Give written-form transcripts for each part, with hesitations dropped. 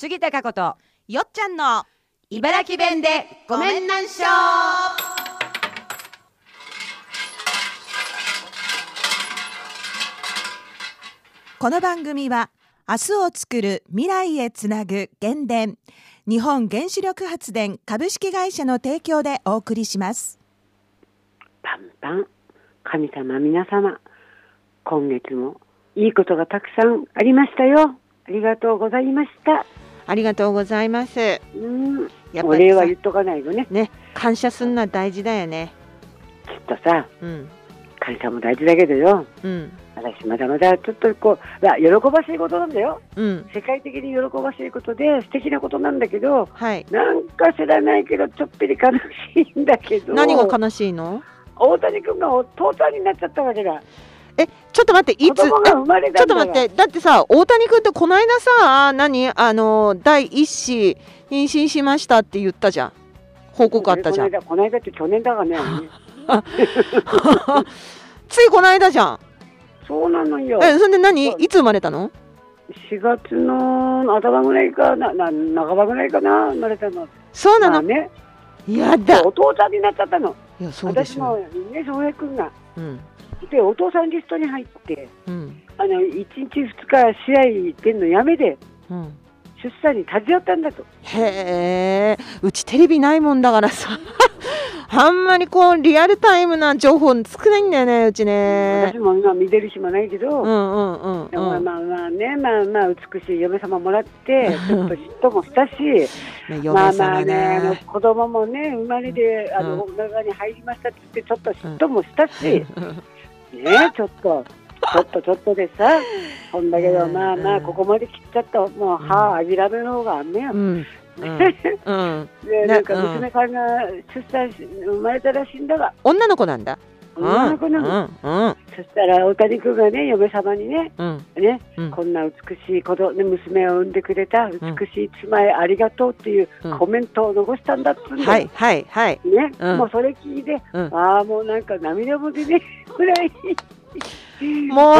杉田佳子とよっちゃんの茨城弁でごめんなんしょ。 この番組は明日をつくる未来へつなぐ原電日本原子力発電株式会社の提供でお送りします。 パンパン、神様皆様、今月もいいことがたくさんありましたよ。ありがとうございました。 ありがとうございます。やっぱりお礼は言っとかないとね。 感謝すんのは大事だよね。 きっとさ、感謝も大事だけどよ、私まだまだちょっとこう喜ばしいことなんだよ、世界的に喜ばしいことで素敵なことなんだけど、なんか知らないけどちょっぴり悲しいんだけど。 何が悲しいの？ 大谷君がお父さんになっちゃったわけだ。 ちょっと待って、いつ？ちょっと待って、だってさ、大谷君ってこの間さ、第一子妊娠しましたって言ったじゃん。報告あったじゃん。 この間って去年だがね。 ついこの間じゃん。 そうなのよ。 それでいつ生まれたの ？4月の頭ぐらいかな、半ばぐらいかな、生まれたの。 そうなの？やだ。 お父さんになっちゃったの。 いや、そうでしょ。 私もね、翔平君が。でお父さんリストに入って、1日2日試合出るのやめで、出産に立ち会ったんだと。 へー、うちテレビないもんだからさあんまりこうリアルタイムな情報少ないんだよね、うちね。 私も今見てる暇ないけど、まあね、美しい嫁様もらってちょっと嫉妬もしたしまあね、子供もね生まれでお腹に入りましたって言ってちょっと嫉妬もしたしね、ちょっとでさ、ほんだけどここまで切っちゃったもう歯あぎらめの方があんねや。でなんか娘さんが生まれたらしいんだが、 女の子なんだ。 女の子なの。そしたら大谷君がね、嫁様にね、こんな美しい子供、娘を産んでくれた美しい妻へありがとうっていうコメントを残したんだっつうんだよ。もうそれ聞いて、もうなんか涙も出ねぐらいもう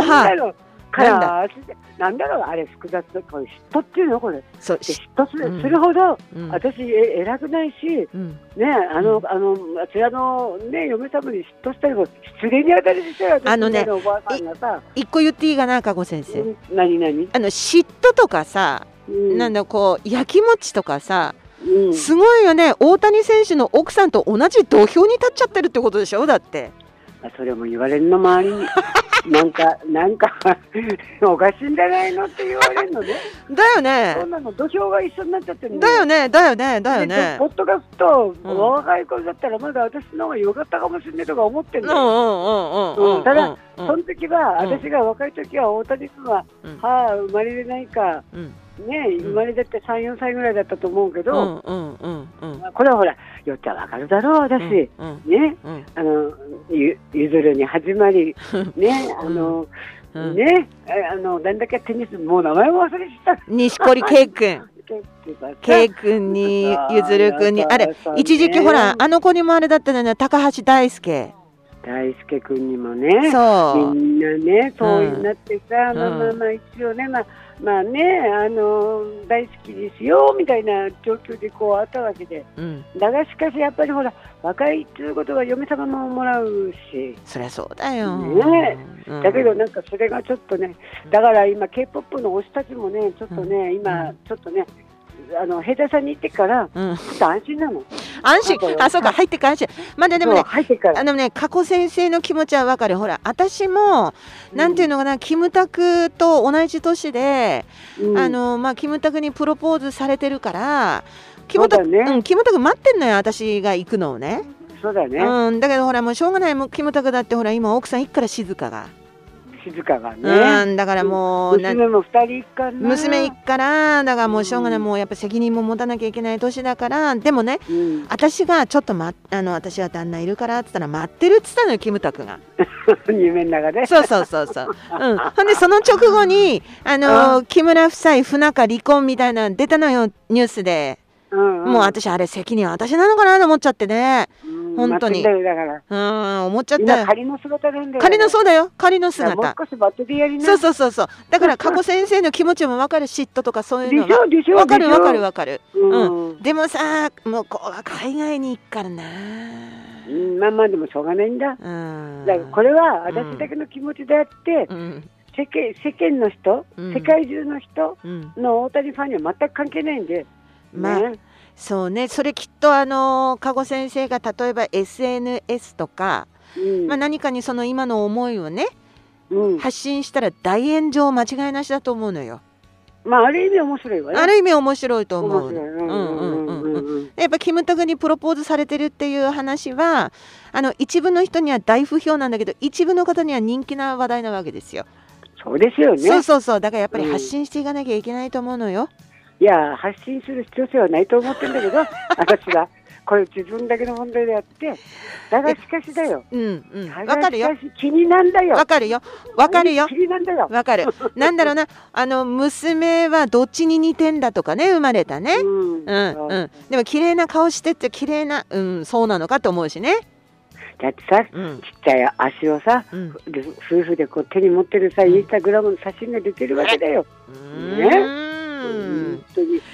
なんだろうあれ複雑な、これ嫉妬っていうのこれ。 そう、 嫉妬するほど、私偉くないし、あちらのね嫁様に嫉妬したりも失礼に当たりしてよ。おばあさんがさ、 一個言っていいかな、加護先生。 何？ 嫉妬とかさ、なんだこうやきもちとかさ、すごいよね。大谷選手の奥さんと同じ土俵に立っちゃってるってことでしょ。だってそれも言われるの、周りになんかおかしいんじゃないのって言われるのね。 だよね。 そんなの土俵が一緒になっちゃってるんだよね。 ポッドキャスト、若い頃だったらまだ私の方が良かったかもしれないとか思ってるの。ただその時は、私が若い時は大谷君は生まれれないか生まれだって3、4歳ぐらいだったと思うけど、これはほらよっちゃんわかるだろう、私ゆずるに始まりなんだっけ、テニス、もう名前も忘れてた、 錦織圭君にゆずる君に、あれ一時期ほらあの子にもあれだったのね、高橋大輔君にもね、みんなねそうになってさ、一応ね大好きですよみたいな状況でこうあったわけで、だがしかしやっぱりほら若いっていうことは嫁様ももらうし、 そりゃそうだよね。だけどなんかそれがちょっとね、だから今 K-POP の推したちもねちょっとね、今ちょっとね兵隊さんに行ってから、ちょっと安心なの。 安心、そうか、入ってから安心。でもね、加古先生の気持ちは分かる。ほら、私もなんていうのかな、キムタクと同じ年で、キムタクにプロポーズされてるから、キムタク待ってんのよ、私が行くのをね。 そうだね。 だけどほらもうしょうがない、もうキムタクだってほら今奥さん行くから静香がね、 だからもう娘も2人行くから娘行くから、だからもうしょうがない、もうやっぱ責任も持たなきゃいけない年だから。でもね、私がちょっと私は旦那いるからって言ったら待ってるって言ったのよ、キムタクが夢の中で。 そうほんでその直後に木村夫妻不仲離婚みたいなの出たのよ、ニュースで。もう私あれ責任私なのかなと思っちゃってね。 本当に。 だから。 思っちゃったよ。 仮の姿なんだよ。 仮のそうだよ。仮の姿。 もう少しバットでやりな。 そう。だから加古先生の気持ちも分かる、嫉妬とかそういうのは。 でしょ。 分かる。でもさ、もう海外に行くからな。 まあでもしょうがないんだ。だからこれは私だけの気持ちであって。世間の人、世界中の人の大谷ファンには全く関係ないんで、 そうね、それきっと加護先生が例えば SNS とか、何かにその今の思いをね、発信したら大炎上間違いなしだと思うのよ。 ある意味面白いわね。 ある意味面白いと思う。やっぱキムタクにプロポーズされてるっていう話は一部の人には大不評なんだけど、一部の方には人気な話題なわけですよ。 そうですよね。 そうだからやっぱり発信していかなきゃいけないと思うのよ。 いや発信する必要性はないと思ってるんだけど私はこれ自分だけの問題であって、だがしかしだよ。 わかるよ。 気になんだよ。 わかるよ。 気になんだよ。 わかる。なんだろうな、娘はどっちに似てんだとかね、生まれたね。でも綺麗な顔してって綺麗な、そうなのかと思うしね。 だってさ、ちっちゃい足をさ、夫婦でこう手に持ってるさ、インスタグラムの写真が出てるわけだよ。ね。本当に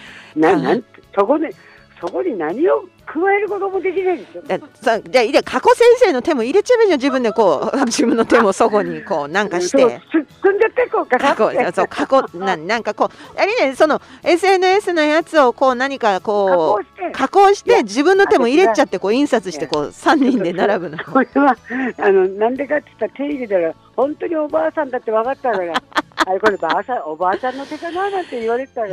そこに何を加えることもできないでしょ。じゃあ加古先生の手も入れちゃえばいいじゃん。自分でこう自分の手もそこにこうなんかして。 積んじゃってこうかなんかこうね、その SNS のやつをこう何かこう加工して自分の手も入れちゃってこう印刷してこう3人で並ぶの。 これはなんでかって言ったら手入れたら本当におばあさんだって分かったから。これおばあちゃんの手かななんて言われてたから。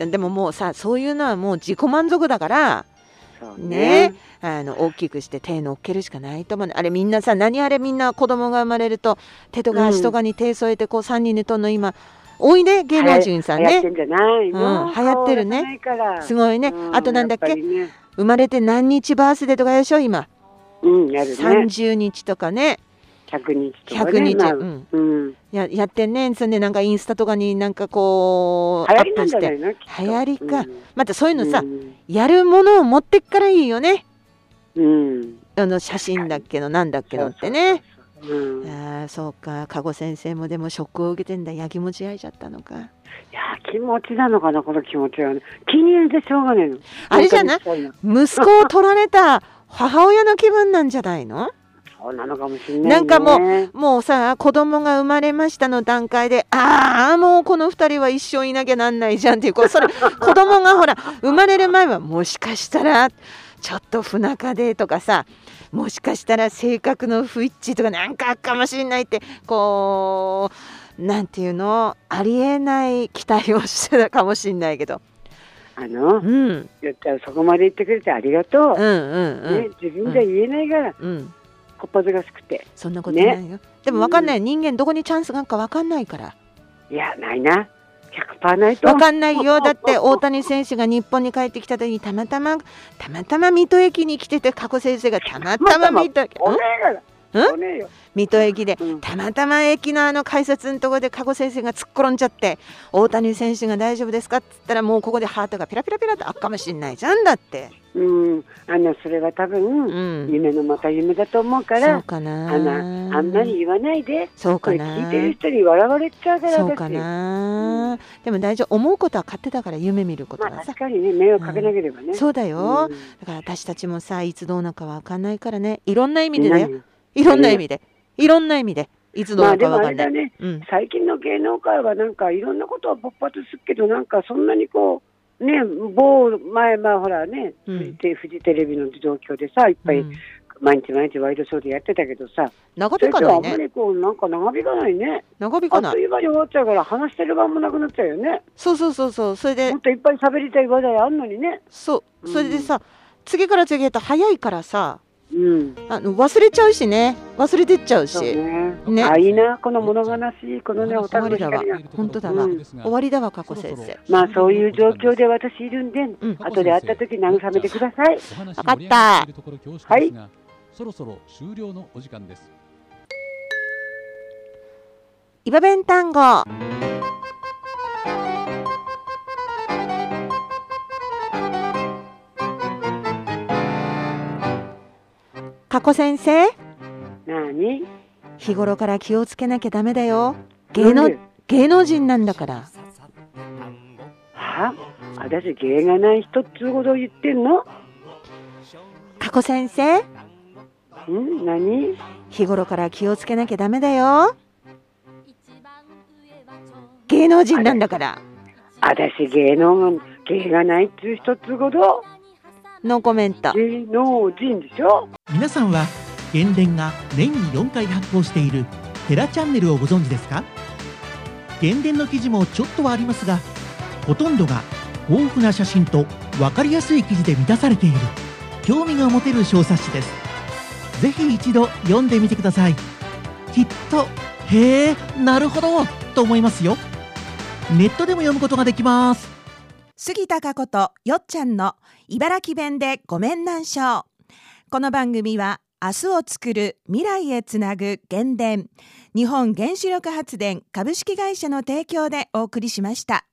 でももうさ、そういうのはもう自己満足だからね、大きくして手乗っけるしかないと思う。あれみんなさ、みんな子供が生まれると手とか足とかに手添えてこう3人で撮るの今多いね、芸能人さんね。 流行ってんじゃないの？ 流行ってるね。すごいね。あとなんだっけ、生まれて何日バースデーとかでしょ今。 やるね。 30日とかね。 100日とかね。 100日。やってんね。そんでなんかインスタとかになんかこうアップして。流行りか。またそういうのさ、やるものを持ってっからいいよね。写真だっけのなんだっけのってね。そうか、加護先生もでもショックを受けてんだ。やきもち焼いちゃったのか。 いや気持ちなのかな、この気持ちはね。気に入ってしょうがないの。 あれじゃない、息子を取られた母親の気分なんじゃないの？ そうなのかもしれないね。 なんかもうさ、子供が生まれましたの段階で、もうこの2人は一生いなきゃなんないじゃんっていう、それ子供がほら生まれる前はもしかしたらちょっと不仲でとかさ、もしかしたら性格の不一致とかなんかあっかもしれないって、こうなんていうの、ありえない期待をしてたかもしれないけど、 そこまで言ってくれてありがとう。自分じゃ言えないから。こっぱずかしくて。 そんなことないよ。でも分かんない、人間どこにチャンスがあるか分かんないから。 いやないな。100% ないと。 分かんないよ。だって大谷選手が日本に帰ってきた時にたまたま水戸駅に来てて、加古先生がたまたま水戸駅。水戸駅で、たまたま駅の改札のところで加古先生が突っ転んじゃって、大谷選手が大丈夫ですかって言ったら、もうここでハートがピラピラピラってあっかもしんないじゃん。だってそれは多分、夢のまた夢だと思うから、 そうかな、 あんなに言わないで。 そうかな、 これ聞いてる人に笑われちゃうから。 そうかな、でも大丈夫、思うことは勝手だから、夢見ることはさ、 確かにね、迷惑かけなければね。 そうだよ、だから私たちもさ、いつどうなるか分かんないからね、いろんな意味でだよ、いろんな意味でいつどうなるか分かんない。 最近の芸能界はなんかいろんなことは勃発するけど、なんかそんなにこうね、前ほらね、フジテレビの状況でさ、いっぱい毎日ワイドショーでやってたけどさ、 長引かないね。 あんまりこうなんか長引かないね。 長引かない。 あっという間に終わっちゃうから、話してる場もなくなっちゃうよね。 そう、それでもっといっぱい喋りたい話題あんのにね。 それでさ、次から次へと早いからさ、忘れちゃうしね、忘れてっちゃうしね。いいな、この物悲しいこのね、お互いの光が。 本当だわ、終わりだわ、加古先生。 そういう状況で私いるんで、後で会った時慰めてください。 分かった。 はい。そろそろ終了のお時間です。 イバ弁単語。 子先生。 何？ 日頃から気をつけなきゃダメだよ。芸能人なんだから。 は？私芸がない人っつうこと言ってんの？ 佳子先生。 何？ 日頃から気をつけなきゃダメだよ。芸能人なんだから。 私芸がないっつう人っつうこと？ ノーコメント。 芸能人でしょ。 皆さんは原電が年に4回発行しているテラチャンネルをご存知ですか？原電の記事もちょっとはありますが、ほとんどが豊富な写真と分かりやすい記事で満たされている興味が持てる小冊子です。ぜひ一度読んでみてください。きっとへえ、なるほどと思いますよ。ネットでも読むことができます。 杉田佳子とよっちゃんの茨城弁でごめんなんしょう。この番組は明日をつくる未来へつなぐ原電、日本原子力発電株式会社の提供でお送りしました。